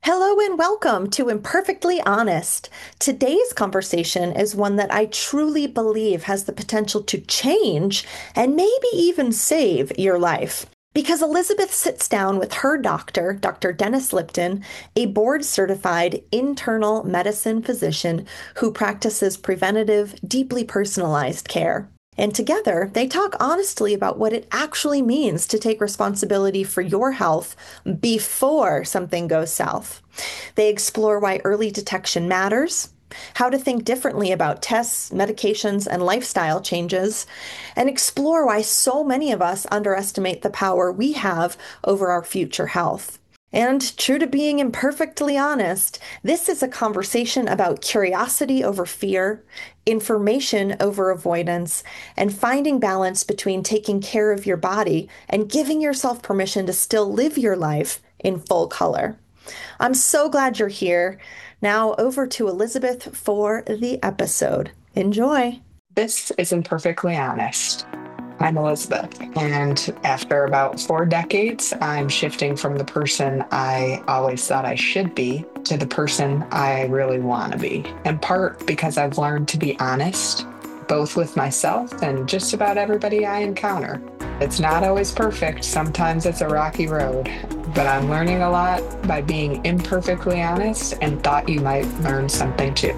Hello and welcome to Imperfectly Honest. Today's conversation is one that I truly believe has the potential to change and maybe even save your life. Because Elizabeth sits down with her doctor, Dr. Dennis Lipton, a board certified internal medicine physician who practices preventative, deeply personalized care. And together, they talk honestly about what it actually means to take responsibility for your health before something goes south. They explore why early detection matters, how to think differently about tests, medications, and lifestyle changes, and explore why so many of us underestimate the power we have over our future health. And true to being imperfectly honest, this is a conversation about curiosity over fear, information over avoidance, and finding balance between taking care of your body and giving yourself permission to still live your life in full color. I'm so glad you're here. Now over to Elizabeth for the episode. Enjoy. This isn't perfectly honest. I'm Elizabeth, and after about 4 decades, I'm shifting from the person I always thought I should be to the person I really want to be, in part because I've learned to be honest, both with myself and just about everybody I encounter. It's not always perfect, sometimes it's a rocky road, but I'm learning a lot by being imperfectly honest and thought you might learn something too.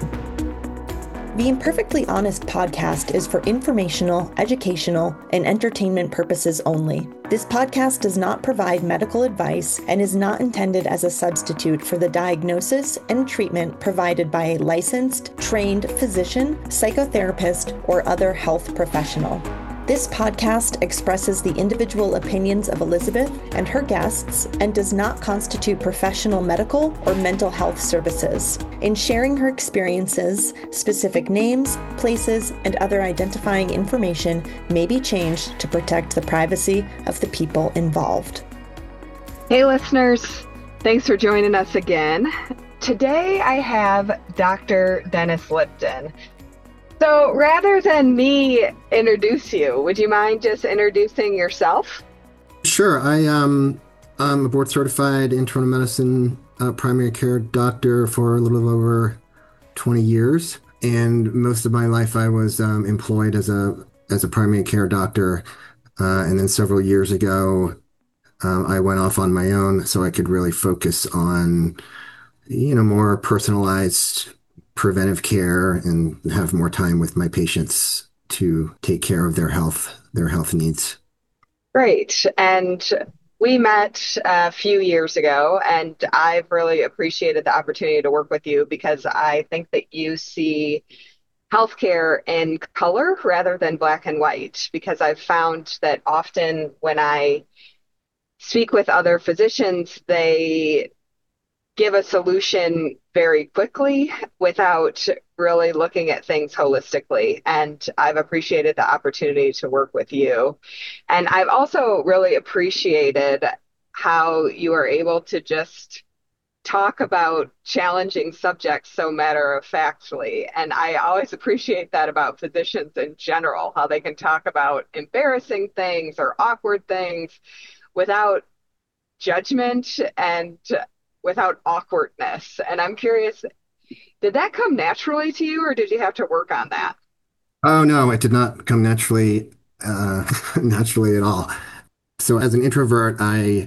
The Imperfectly Honest podcast is for informational, educational, and entertainment purposes only. This podcast does not provide medical advice and is not intended as a substitute for the diagnosis and treatment provided by a licensed, trained physician, psychotherapist, or other health professional. This podcast expresses the individual opinions of Elizabeth and her guests and does not constitute professional medical or mental health services. In sharing her experiences, specific names, places, and other identifying information may be changed to protect the privacy of the people involved. Hey listeners, thanks for joining us again. Today I have Dr. Dennis Lipton. So rather than me introduce you, would you mind just introducing yourself? Sure. I'm a board certified internal medicine primary care doctor for a little over 20 years. And most of my life I was employed as a primary care doctor. And then several years ago, I went off on my own so I could really focus on, more personalized preventive care and have more time with my patients to take care of their health needs. Great. And we met a few years ago, and I've really appreciated the opportunity to work with you because I think that you see healthcare in color rather than black and white, because I've found that often when I speak with other physicians, they give a solution very quickly without really looking at things holistically. And I've appreciated the opportunity to work with you. And I've also really appreciated how you are able to just talk about challenging subjects so matter of factly. And I always appreciate that about physicians in general, how they can talk about embarrassing things or awkward things without judgment and without awkwardness. And I'm curious, did that come naturally to you or did you have to work on that? Oh no, it did not come naturally, naturally at all. So as an introvert,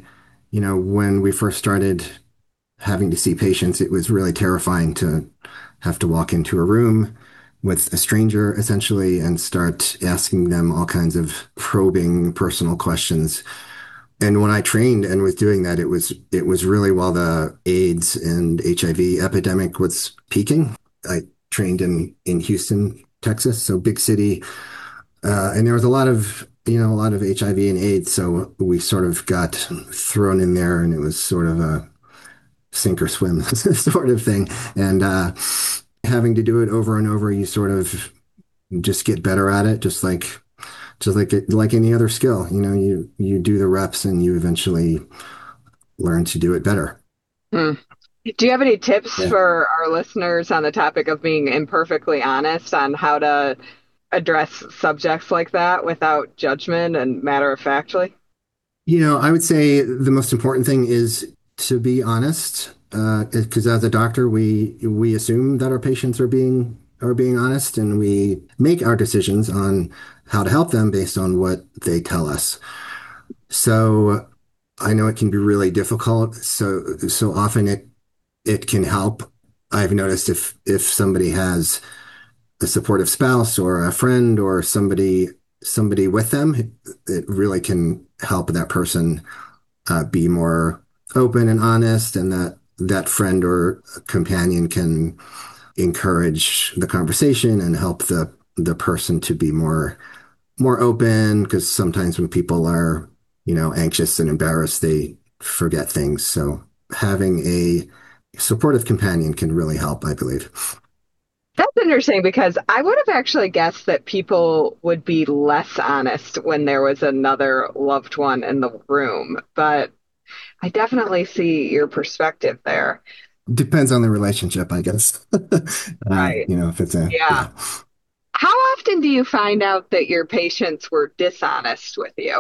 when we first started having to see patients, it was really terrifying to have to walk into a room with a stranger essentially and start asking them all kinds of probing personal questions. And when I trained and was doing that, it was really while the AIDS and HIV epidemic was peaking. I trained in Houston, Texas, so big city, and there was a lot of HIV and AIDS. So we sort of got thrown in there, and it was sort of a sink or swim sort of thing. And having to do it over and over, you sort of just get better at it, just like any other skill. You do the reps and you eventually learn to do it better. Hmm. Do you have any tips Yeah. for our listeners on the topic of being imperfectly honest on how to address subjects like that without judgment and matter of factly? I would say the most important thing is to be honest because as a doctor, we assume that our patients are being honest, and we make our decisions on how to help them based on what they tell us. So I know it can be really difficult. So often it can help. I've noticed if somebody has a supportive spouse or a friend or somebody with them, it really can help that person be more open and honest, and that friend or companion can encourage the conversation and help the person to be more open, because sometimes when people are, anxious and embarrassed, they forget things. So having a supportive companion can really help, I believe. That's interesting because I would have actually guessed that people would be less honest when there was another loved one in the room, but I definitely see your perspective there. Depends on the relationship, I guess. Right. If it's Yeah. yeah. How often do you find out that your patients were dishonest with you?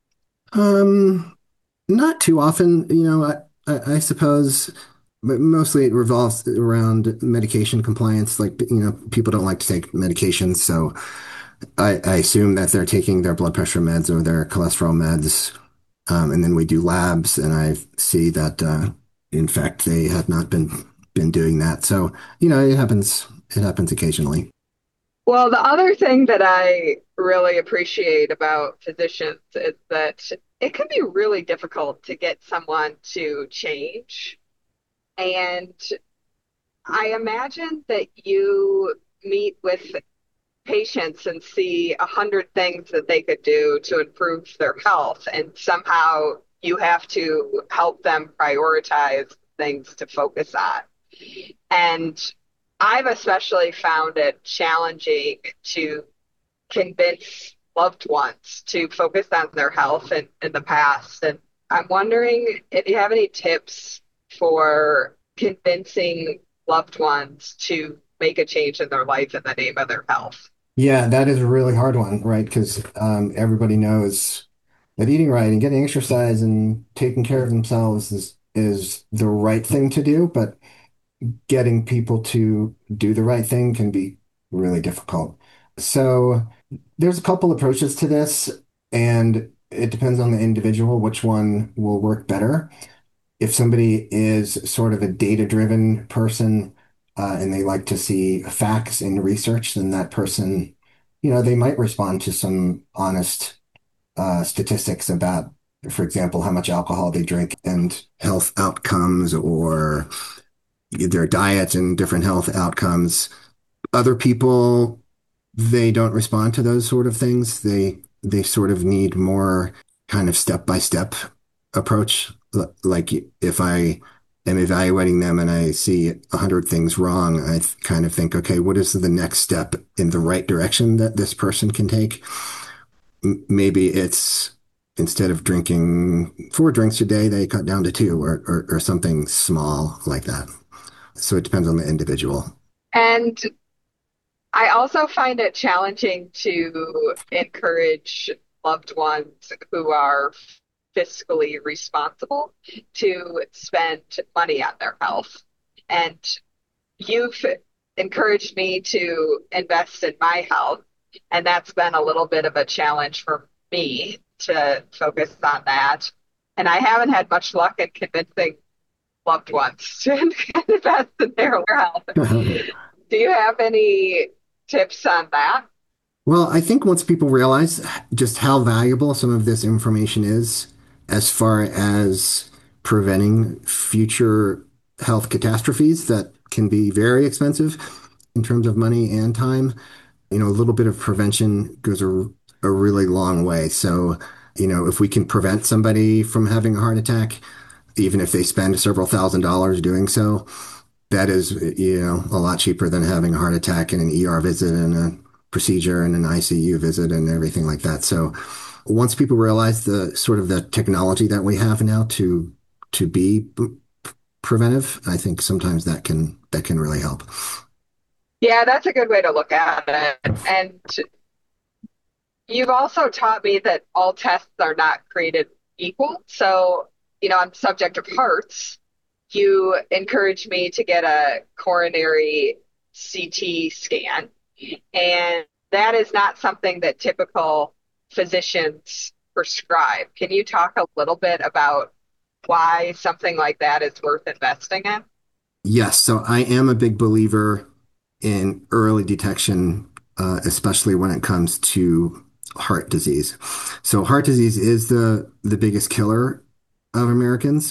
Um, Not too often, I suppose, but mostly it revolves around medication compliance. Like, people don't like to take medications, so I assume that they're taking their blood pressure meds or their cholesterol meds. And then we do labs, and I see that, in fact, they have not been doing that. So, it happens. It happens occasionally. Well, the other thing that I really appreciate about physicians is that it can be really difficult to get someone to change. And I imagine that you meet with patients and see 100 things that they could do to improve their health, and somehow you have to help them prioritize things to focus on. And I've especially found it challenging to convince loved ones to focus on their health in the past. And I'm wondering if you have any tips for convincing loved ones to make a change in their life in the name of their health. Yeah, that is a really hard one, right? Because everybody knows that eating right and getting exercise and taking care of themselves is the right thing to do, but getting people to do the right thing can be really difficult. So there's a couple approaches to this, and it depends on the individual which one will work better. If somebody is sort of a data-driven person, and they like to see facts in research, then that person, they might respond to some honest statistics about, for example, how much alcohol they drink and health outcomes, or their diet and different health outcomes. Other people, they don't respond to those sort of things. They sort of need more kind of step by step approach. Like, if I am evaluating them and I see 100 things wrong, I kind of think, okay, what is the next step in the right direction that this person can take? Maybe it's, instead of drinking 4 drinks a day, they cut down to two, or something small like that. So it depends on the individual. And I also find it challenging to encourage loved ones who are fiscally responsible to spend money on their health. And you've encouraged me to invest in my health, and that's been a little bit of a challenge for me to focus on that. And I haven't had much luck in convincing loved ones to invest in their health. Do you have any tips on that? Well, I think once people realize just how valuable some of this information is as far as preventing future health catastrophes that can be very expensive in terms of money and time, a little bit of prevention goes a really long way. So, if we can prevent somebody from having a heart attack, even if they spend several $1,000s doing so, that is, a lot cheaper than having a heart attack and an ER visit and a procedure and an ICU visit and everything like that. So once people realize the sort of the technology that we have now to be preventive, I think sometimes that can really help. Yeah, that's a good way to look at it. And you've also taught me that all tests are not created equal. So, on the subject of hearts, you encouraged me to get a coronary CT scan. And that is not something that typical physicians prescribe. Can you talk a little bit about why something like that is worth investing in? Yes, so I am a big believer in early detection, especially when it comes to heart disease. So heart disease is the biggest killer of Americans.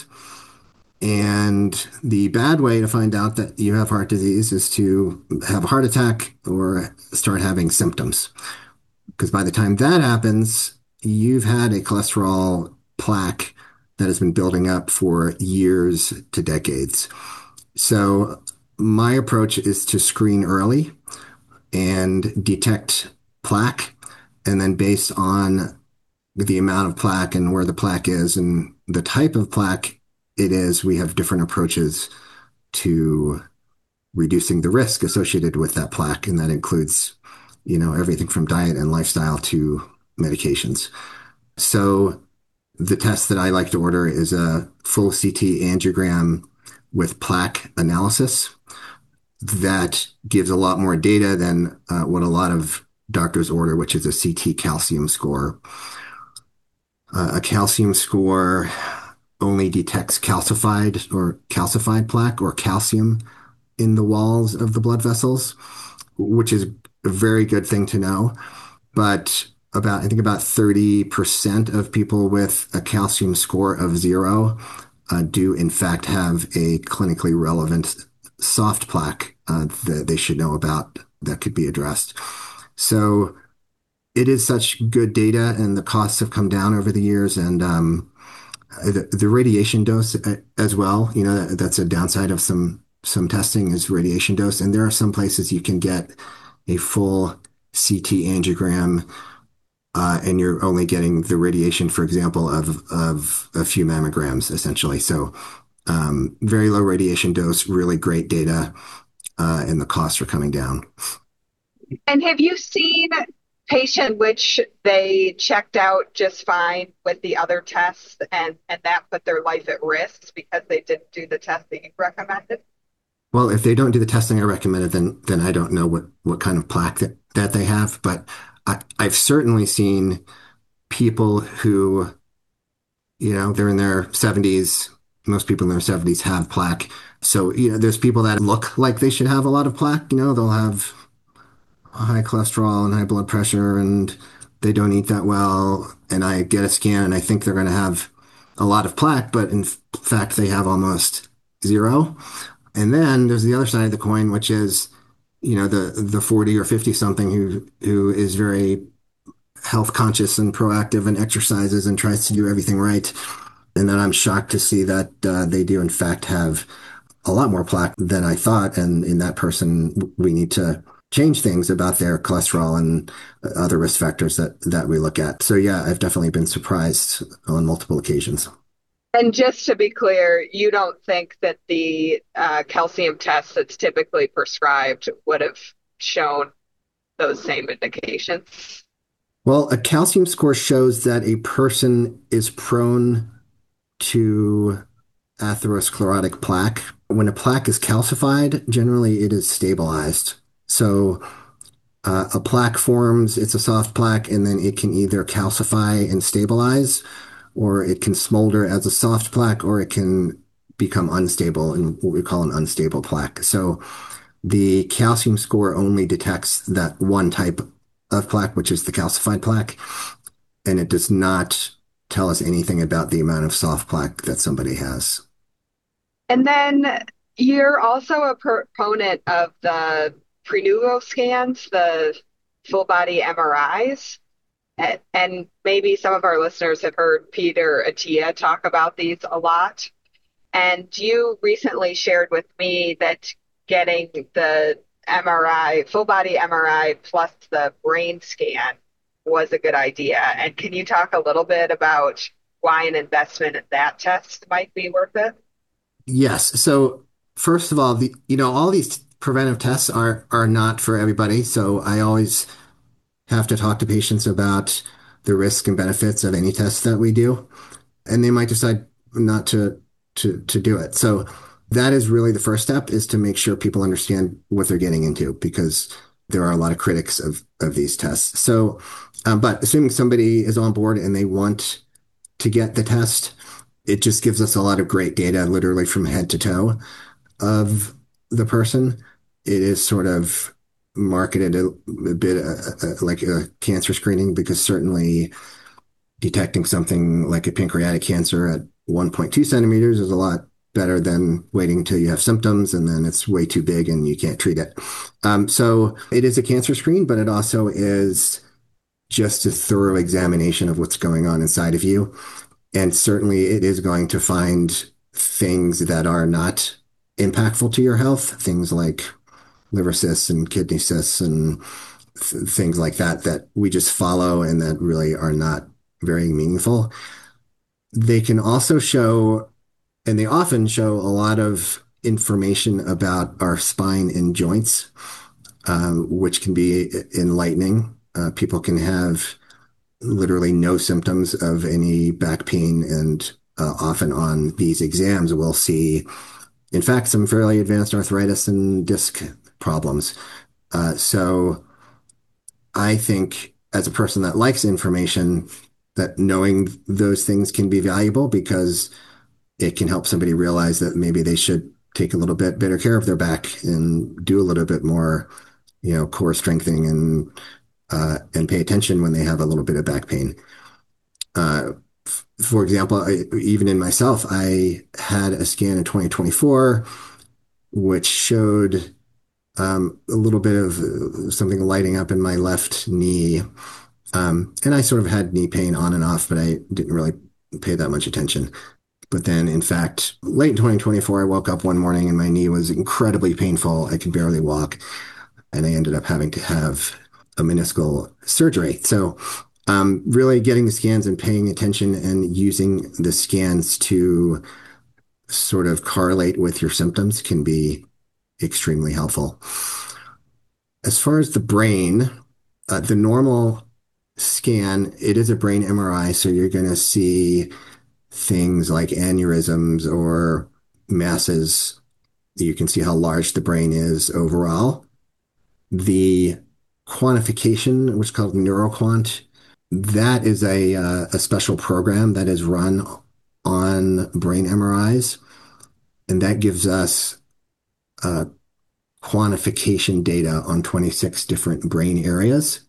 And the bad way to find out that you have heart disease is to have a heart attack or start having symptoms. Because by the time that happens, you've had a cholesterol plaque that has been building up for years to decades. So my approach is to screen early and detect plaque, and then based on the amount of plaque and where the plaque is and the type of plaque it is, we have different approaches to reducing the risk associated with that plaque. And that includes, everything from diet and lifestyle to medications. So the test that I like to order is a full CT angiogram with plaque analysis that gives a lot more data than what a lot of doctors order, which is a CT calcium score. A calcium score only detects calcified plaque or calcium in the walls of the blood vessels, which is a very good thing to know. But I think about 30% of people with a calcium score of 0 do in fact have a clinically relevant soft plaque that they should know about that could be addressed. So it is such good data, and the costs have come down over the years. And the radiation dose as well, that's a downside of some testing is radiation dose. And there are some places you can get a full CT angiogram, and you're only getting the radiation, for example, of a few mammograms, essentially. So very low radiation dose, really great data, and the costs are coming down. And have you seen patient which they checked out just fine with the other tests and that put their life at risk because they didn't do the test that you recommended? Well, if they don't do the testing I recommended, then I don't know what kind of plaque that they have. But I've certainly seen people who, they're in their 70s. Most people in their 70s have plaque. So, there's people that look like they should have a lot of plaque. They'll have high cholesterol and high blood pressure, and they don't eat that well. And I get a scan and I think they're going to have a lot of plaque, but in fact, they have almost 0. And then there's the other side of the coin, which is, the 40 or 50 something who is very health conscious and proactive and exercises and tries to do everything right. And then I'm shocked to see that they do in fact have a lot more plaque than I thought. And in that person, we need to change things about their cholesterol and other risk factors that we look at. So yeah, I've definitely been surprised on multiple occasions. And just to be clear, you don't think that the calcium test that's typically prescribed would have shown those same indications? Well, a calcium score shows that a person is prone to atherosclerotic plaque. When a plaque is calcified, generally it is stabilized. So a plaque forms, it's a soft plaque, and then it can either calcify and stabilize, or it can smolder as a soft plaque, or it can become unstable in what we call an unstable plaque. So the calcium score only detects that one type of plaque, which is the calcified plaque, and it does not tell us anything about the amount of soft plaque that somebody has. And then you're also a proponent of the prenuvo scans, the full body MRIs. And maybe some of our listeners have heard Peter Attia talk about these a lot. And you recently shared with me that getting the MRI, full body MRI plus the brain scan was a good idea. And can you talk a little bit about why an investment in that test might be worth it? Yes. So first of all, all these preventive tests are not for everybody. So I always have to talk to patients about the risks and benefits of any test that we do, and they might decide not to do it. So That is really the first step, is to make sure people understand what they're getting into, because there are a lot of critics of these tests. So, but assuming somebody is on board and they want to get the test, it just gives us a lot of great data, literally from head to toe of the person. It is sort of marketed a bit like a cancer screening, because certainly detecting something like a pancreatic cancer at 1.2 centimeters is a lot better than waiting until you have symptoms and then it's way too big and you can't treat it. So it is a cancer screen, but it also is just a thorough examination of what's going on inside of you. And certainly it is going to find things that are not impactful to your health, things like liver cysts and kidney cysts and things like that, that we just follow and that really are not very meaningful. They can also show, and they often show, a lot of information about our spine and joints, which can be enlightening. People can have literally no symptoms of any back pain, and often on these exams, we'll see, in fact, some fairly advanced arthritis and disc problems. So I think, as a person that likes information, that knowing those things can be valuable, because it can help somebody realize that maybe they should take a little bit better care of their back and do a little bit more, core strengthening and pay attention when they have a little bit of back pain. Uh, for example, even in myself, I had a scan in 2024, which showed a little bit of something lighting up in my left knee. And I sort of had knee pain on and off, but I didn't really pay that much attention. But then, in fact, late in 2024, I woke up one morning and my knee was incredibly painful. I could barely walk, and I ended up having to have a meniscal surgery. So, really getting the scans and paying attention and using the scans to sort of correlate with your symptoms can be extremely helpful. As far as the brain, the normal scan, it is a brain MRI, so you're going to see things like aneurysms or masses. You can see how large the brain is overall. The quantification, which is called NeuroQuant, that is a special program that is run on brain MRIs, and that gives us quantification data on 26 different brain areas.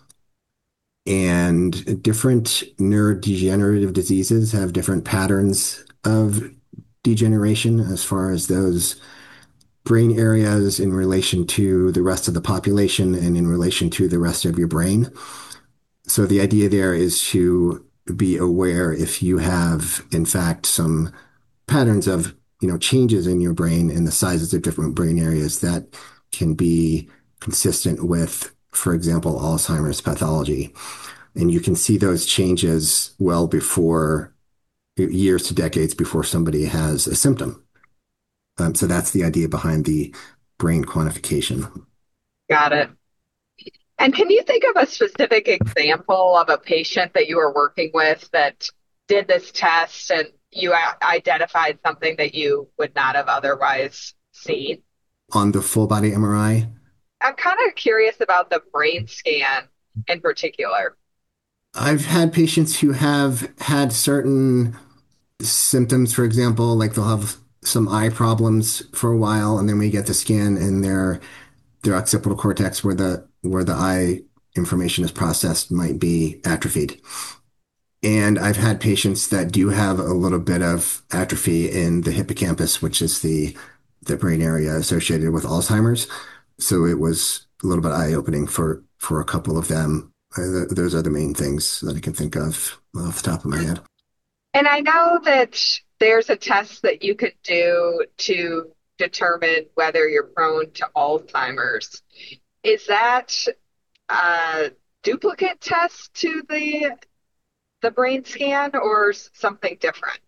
And different neurodegenerative diseases have different patterns of degeneration as far as those brain areas in relation to the rest of the population and in relation to the rest of your brain. So the idea there is to be aware if you have, in fact, some patterns of, changes in your brain and the sizes of different brain areas that can be consistent with, for example, Alzheimer's pathology. And you can see those changes well before, years to decades before somebody has a symptom. So that's the idea behind the brain quantification. Got it. And can you think of a specific example of a patient that you were working with that did this test and you identified something that you would not have otherwise seen? On the full body MRI, I'm kind of curious about the brain scan in particular. I've had patients who have had certain symptoms. For example, like they'll have some eye problems for a while, and then we get the scan and their occipital cortex, where the eye information is processed, might be atrophied. And I've had patients that do have a little bit of atrophy in the hippocampus, which is the brain area associated with Alzheimer's. So it was a little bit eye-opening for a couple of them. Those are the main things that I can think of off the top of my head. And I know that there's a test that you could do to determine whether you're prone to Alzheimer's. Is that a duplicate test to the brain scan or something different?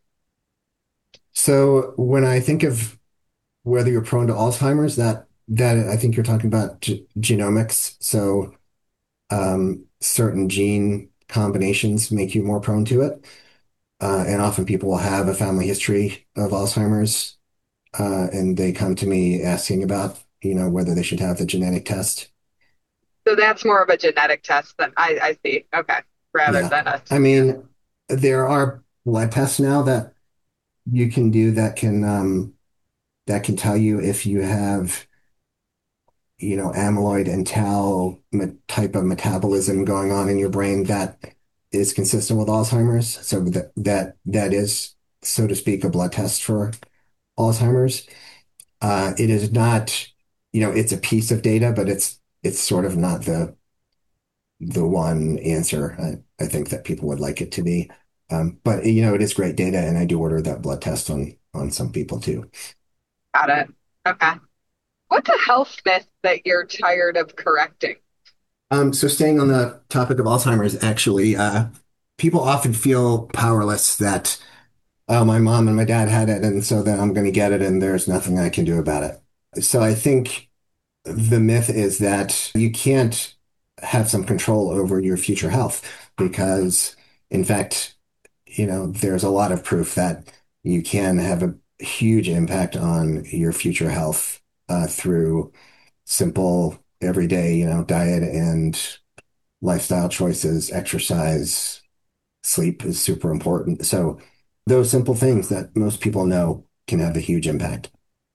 So when I think of whether you're prone to Alzheimer's, that I think you're talking about genomics. So certain gene combinations make you more prone to it. And often people will have a family history of Alzheimer's and they come to me asking about, whether they should have the genetic test. So that's more of a genetic test than I see. Okay. Rather Yeah. than a, I yeah. mean, there are blood tests now that you can do that can tell you if you have, amyloid and tau type of metabolism going on in your brain that is consistent with Alzheimer's. So that is, so to speak, a blood test for Alzheimer's. It is not, it's a piece of data, but it's sort of not the one answer I think that people would like it to be. But it is great data, and I do order that blood test on some people too. Got it. Okay. What's a health myth that you're tired of correcting? So staying on the topic of Alzheimer's, actually, people often feel powerless that, oh, my mom and my dad had it, and so then I'm going to get it, and there's nothing I can do about it. So I think the myth is that you can't have some control over your future health because, in fact, there's a lot of proof that you can have a huge impact on your future health through simple everyday, diet and lifestyle choices, exercise, sleep is super important. So those simple things that most people know can have a huge impact.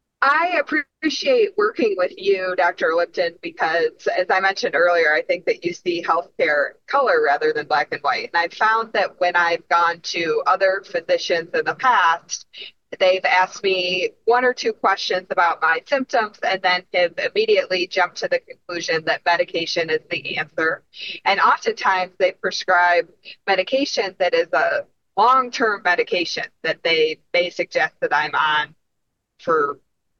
I appreciate working with you, Dr. Lipton, because as I mentioned earlier, I think that you see healthcare color rather than black and white. And I've found that when I've gone to other physicians in the past, they've asked me one or two questions about my symptoms and then have immediately jumped to the conclusion that medication is the answer. And oftentimes they prescribe medication that is a long-term medication that they may suggest that I'm on for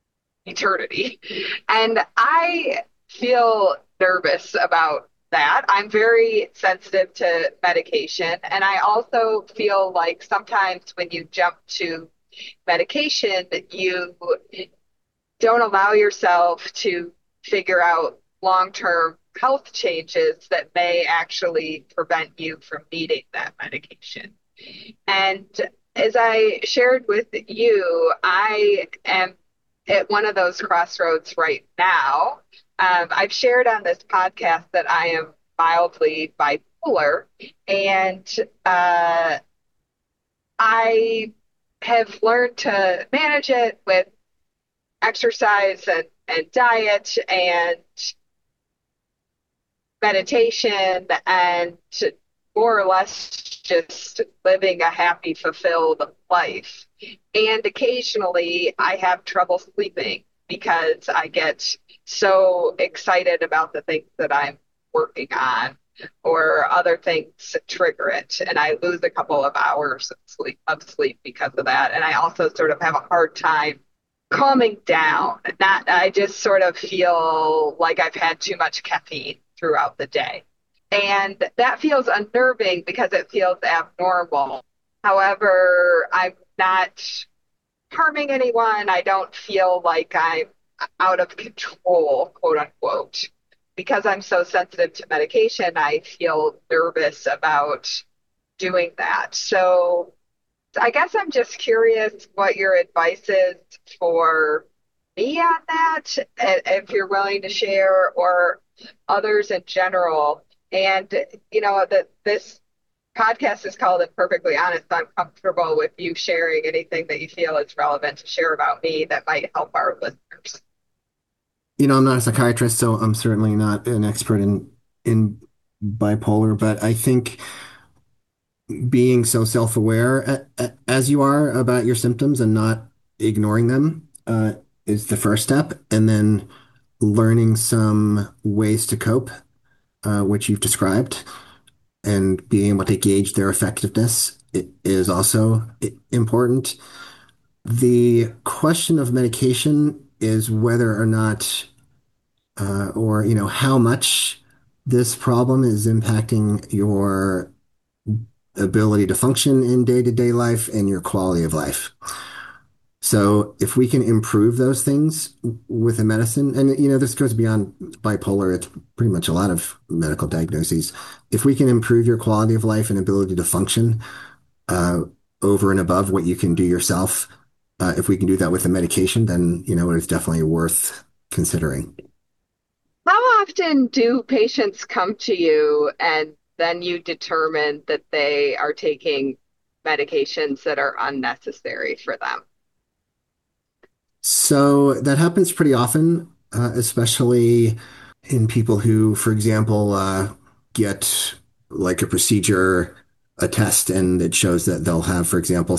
eternity. And I feel nervous about that. I'm very sensitive to medication. And I also feel like sometimes when you jump to medication, you don't allow yourself to figure out long term health changes that may actually prevent you from needing that medication. And as I shared with you, I am at one of those crossroads right now. I've shared on this podcast that I am mildly bipolar, and I have learned to manage it with exercise and diet and meditation and more or less just living a happy, fulfilled life. And occasionally I have trouble sleeping because I get so excited about the things that I'm working on or other things trigger it. And I lose a couple of hours of sleep because of that. And I also sort of have a hard time calming down. Not, I just sort of feel like I've had too much caffeine throughout the day. And that feels unnerving because it feels abnormal. However, I'm not harming anyone. I don't feel like I'm out of control, quote unquote. Because I'm so sensitive to medication, I feel nervous about doing that. So I guess I'm just curious what your advice is for me on that, if you're willing to share, or others in general. And that this podcast is called Imperfectly Honest. I'm comfortable with you sharing anything that you feel is relevant to share about me that might help our listeners. I'm not a psychiatrist, so I'm certainly not an expert in bipolar, but I think being so self-aware as you are about your symptoms and not ignoring them is the first step, and then learning some ways to cope, which you've described, and being able to gauge their effectiveness is also important. The question of medication is whether or not, or how much this problem is impacting your ability to function in day-to-day life and your quality of life. So if we can improve those things with a medicine, and this goes beyond bipolar, it's pretty much a lot of medical diagnoses. If we can improve your quality of life and ability to function uh, over and above what you can do yourself, if we can do that with a medication, then it's definitely worth considering. How often do patients come to you and then you determine that they are taking medications that are unnecessary for them? So that happens pretty often, especially in people who, for example, get like a procedure, a test, and it shows that they'll have, for example,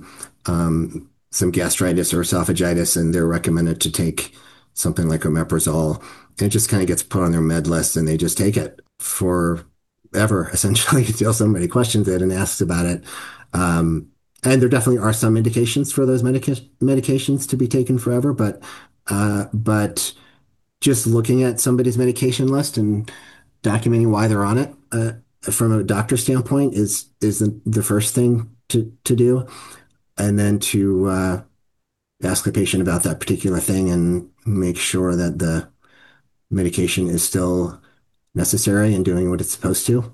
some gastritis or esophagitis, and they're recommended to take something like omeprazole. And it just kind of gets put on their med list, and they just take it forever, essentially, until somebody questions it and asks about it. Um, and there definitely are some indications for those medications to be taken forever, but just looking at somebody's medication list and documenting why they're on it from a doctor standpoint is the first thing to do, and then to ask the patient about that particular thing and make sure that the medication is still necessary and doing what it's supposed to.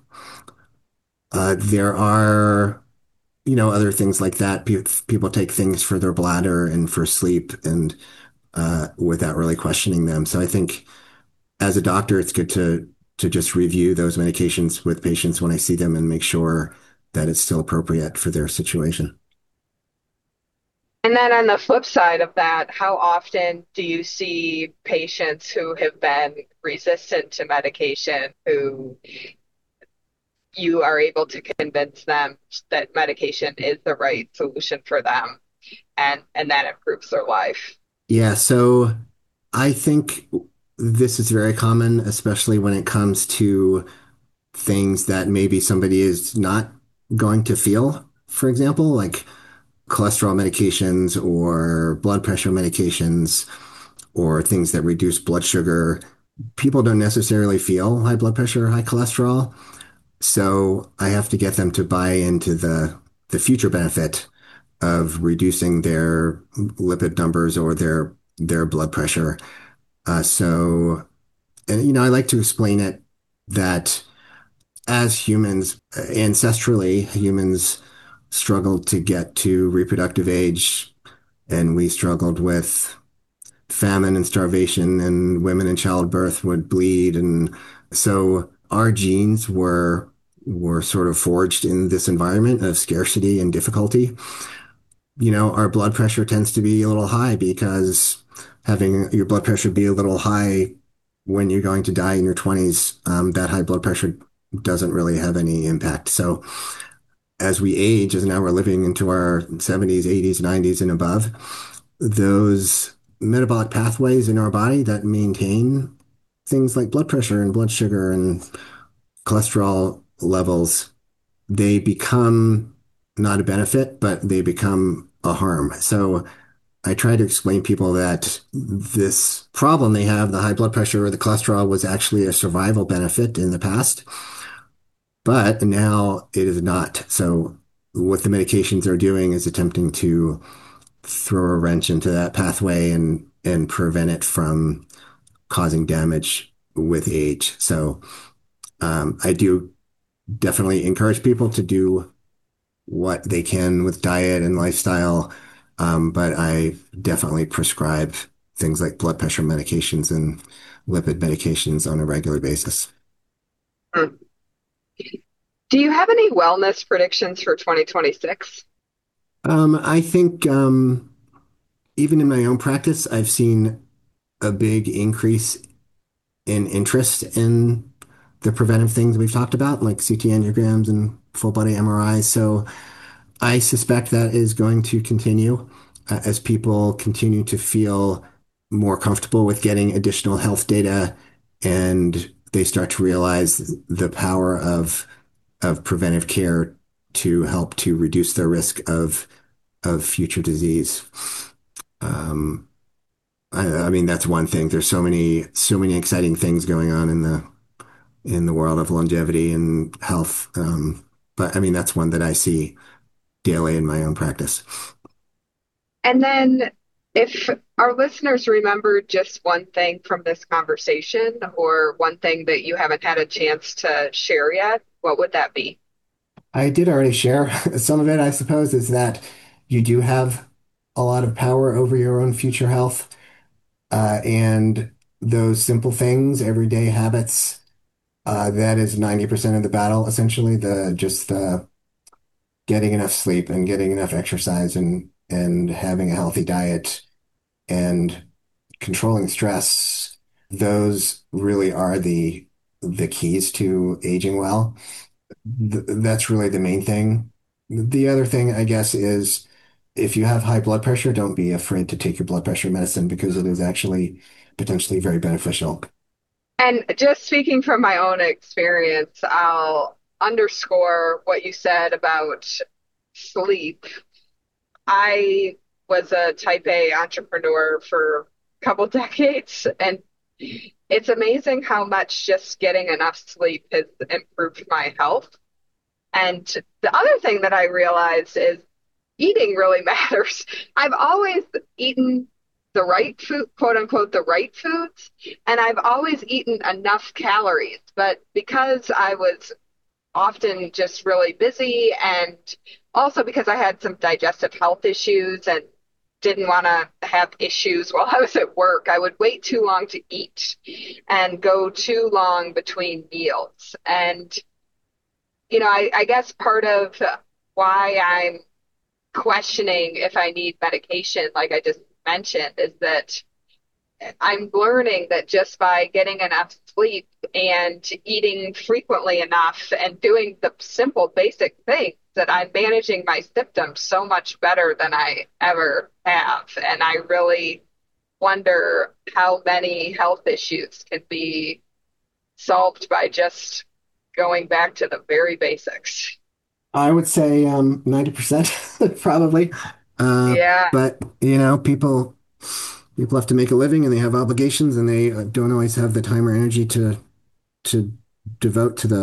There are other things like that. People take things for their bladder and for sleep and without really questioning them. So I think as a doctor, it's good to just review those medications with patients when I see them and make sure that it's still appropriate for their situation. And then on the flip side of that, how often do you see patients who have been resistant to medication who you are able to convince them that medication is the right solution for them and that improves their life? Yeah, so I think this is very common, especially when it comes to things that maybe somebody is not going to feel, for example, like cholesterol medications or blood pressure medications or things that reduce blood sugar. People don't necessarily feel high blood pressure or high cholesterol. So I have to get them to buy into the future benefit of reducing their lipid numbers or their blood pressure. So, and I like to explain it that as humans, ancestrally, humans struggled to get to reproductive age, and we struggled with famine and starvation, and women in childbirth would bleed, and so our genes were sort of forged in this environment of scarcity and difficulty. Our blood pressure tends to be a little high because having your blood pressure be a little high when you're going to die in your 20s, that high blood pressure doesn't really have any impact. So as we age, as now we're living into our 70s, 80s, 90s, and above, those metabolic pathways in our body that maintain things like blood pressure and blood sugar and cholesterol levels, they become not a benefit, but they become a harm. So I try to explain people that this problem they have, the high blood pressure or the cholesterol, was actually a survival benefit in the past, but now it is not. So what the medications are doing is attempting to throw a wrench into that pathway and prevent it from causing damage with age. So I do definitely encourage people to do what they can with diet and lifestyle. But I definitely prescribe things like blood pressure medications and lipid medications on a regular basis. Hmm. Do you have any wellness predictions for 2026? I think even in my own practice, I've seen a big increase in interest in the preventive things we've talked about, like CT angiograms and full body MRIs. So I suspect that is going to continue as people continue to feel more comfortable with getting additional health data and they start to realize the power of preventive care to help to reduce their risk of future disease. Um, I mean, that's one thing. There's so many exciting things going on in the world of longevity and health. But I mean, that's one that I see daily in my own practice. And then, if our listeners remember just one thing from this conversation or one thing that you haven't had a chance to share yet, what would that be? I did already share some of it, I suppose, is that you do have a lot of power over your own future health. And those simple things, everyday habits, that is 90% of the battle, essentially. The just getting enough sleep and getting enough exercise and having a healthy diet and controlling stress. Those really are the keys to aging well. That's really the main thing. The other thing, I guess, is if you have high blood pressure, don't be afraid to take your blood pressure medicine because it is actually potentially very beneficial. And just speaking from my own experience, I'll underscore what you said about sleep. I was a type A entrepreneur for a couple decades, and it's amazing how much just getting enough sleep has improved my health. And the other thing that I realized is eating really matters. I've always eaten the right food, quote unquote, the right foods, and I've always eaten enough calories. But because I was often just really busy, and also because I had some digestive health issues and didn't want to have issues while I was at work, I would wait too long to eat and go too long between meals. And, I guess part of why I'm questioning if I need medication, like I just mentioned, is that I'm learning that just by getting enough sleep and eating frequently enough and doing the simple basic things, that I'm managing my symptoms so much better than I ever have. And I really wonder how many health issues can be solved by just going back to the very basics. I would say 90% probably. Uh, Yeah. but people have to make a living and they have obligations and they don't always have the time or energy to devote to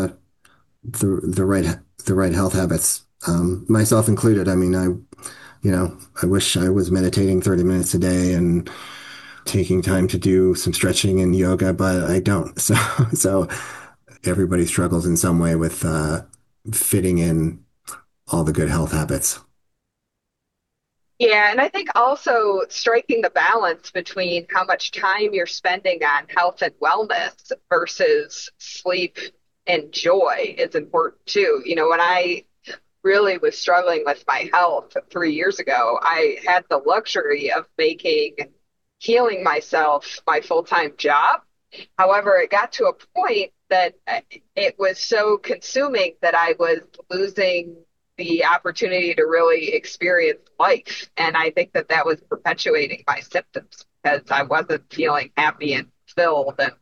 the right health habits. Myself included. I mean, I wish I was meditating 30 minutes a day and taking time to do some stretching and yoga, but I don't. So everybody struggles in some way with fitting in all the good health habits. Yeah, and I think also striking the balance between how much time you're spending on health and wellness versus sleep and joy is important too. When I really was struggling with my health 3 years ago, I had the luxury of making healing myself my full-time job. However, it got to a point that it was so consuming that I was losing the opportunity to really experience life. And I think that that was perpetuating my symptoms because I wasn't feeling happy and filled. And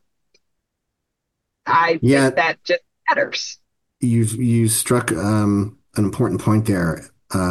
I think Yeah, that just matters. you struck an important point there.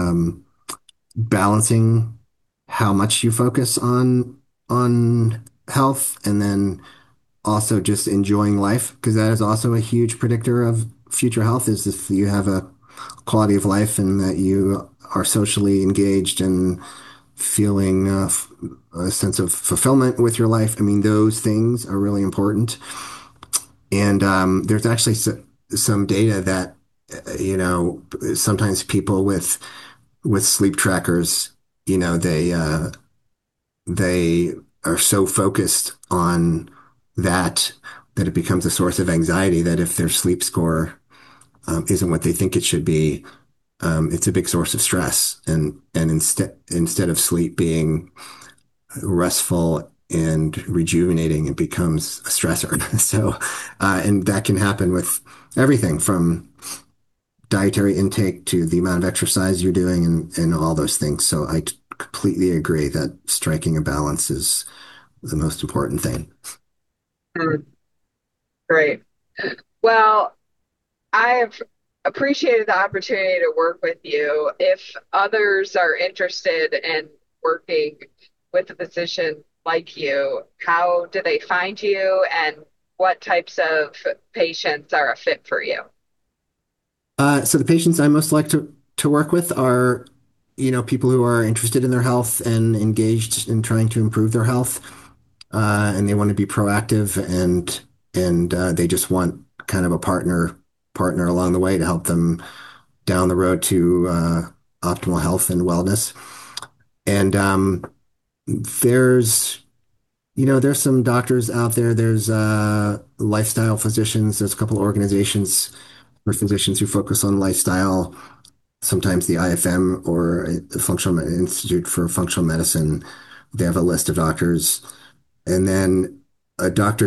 Balancing how much you focus on health and then also just enjoying life because that is also a huge predictor of future health is if you have a quality of life and that you are socially engaged and feeling a sense of fulfillment with your life. I mean, those things are really important. And there's actually some data that, sometimes people with sleep trackers, they are so focused on that that it becomes a source of anxiety that if their sleep score isn't what they think it should be, it's a big source of stress. And instead of sleep being restful and rejuvenating, it becomes a stressor. So, and that can happen with everything from dietary intake to the amount of exercise you're doing and all those things. So I completely agree that striking a balance is the most important thing. Mm, great. Well, I've appreciated the opportunity to work with you. If others are interested in working with a physician like you, how do they find you and what types of patients are a fit for you? So the patients I most like to work with are, people who are interested in their health and engaged in trying to improve their health, and they want to be proactive and they just want kind of a partner along the way to help them down the road to optimal health and wellness. And there's, there's some doctors out there. There's lifestyle physicians. There's a couple of organizations for physicians who focus on lifestyle. Sometimes the IFM or the Functional Institute for Functional Medicine, they have a list of doctors. And then a doctor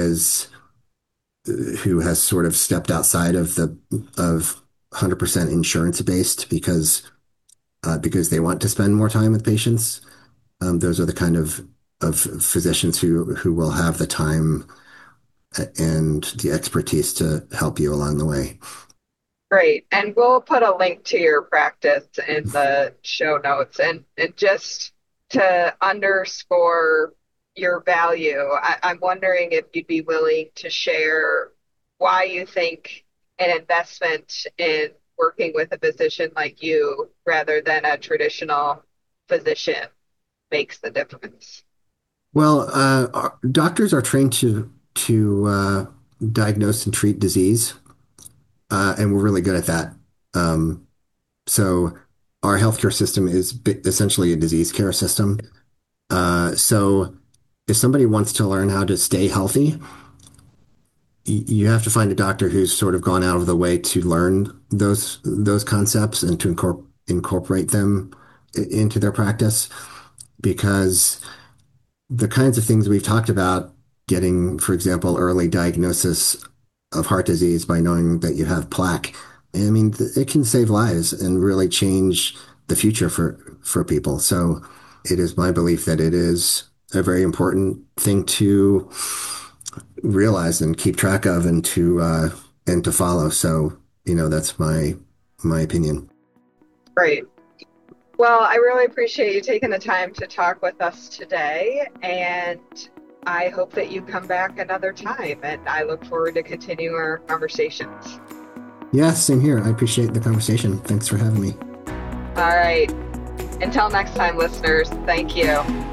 who has sort of stepped outside of 100% insurance based because they want to spend more time with patients. Those are the kind of physicians who will have the time and the expertise to help you along the way. Great. And we'll put a link to your practice in the show notes. And just to underscore your value, I'm wondering if you'd be willing to share why you think an investment in working with a physician like you rather than a traditional physician makes the difference. Well, doctors are trained to diagnose and treat disease, and we're really good at that. Um, so our healthcare system is essentially a disease care system. So if somebody wants to learn how to stay healthy, you have to find a doctor who's sort of gone out of the way to learn those concepts and to incorporate them into their practice, because the kinds of things we've talked about, getting, for example, early diagnosis of heart disease by knowing that you have plaque, I mean, it can save lives and really change the future for people. So it is my belief that it is a very important thing to realize and keep track of and to follow. So, that's my opinion. Great. Well, I really appreciate you taking the time to talk with us today, and I hope that you come back another time, and I look forward to continuing our conversations. Yeah, same here. I appreciate the conversation. Thanks for having me. All right. Until next time, listeners, thank you.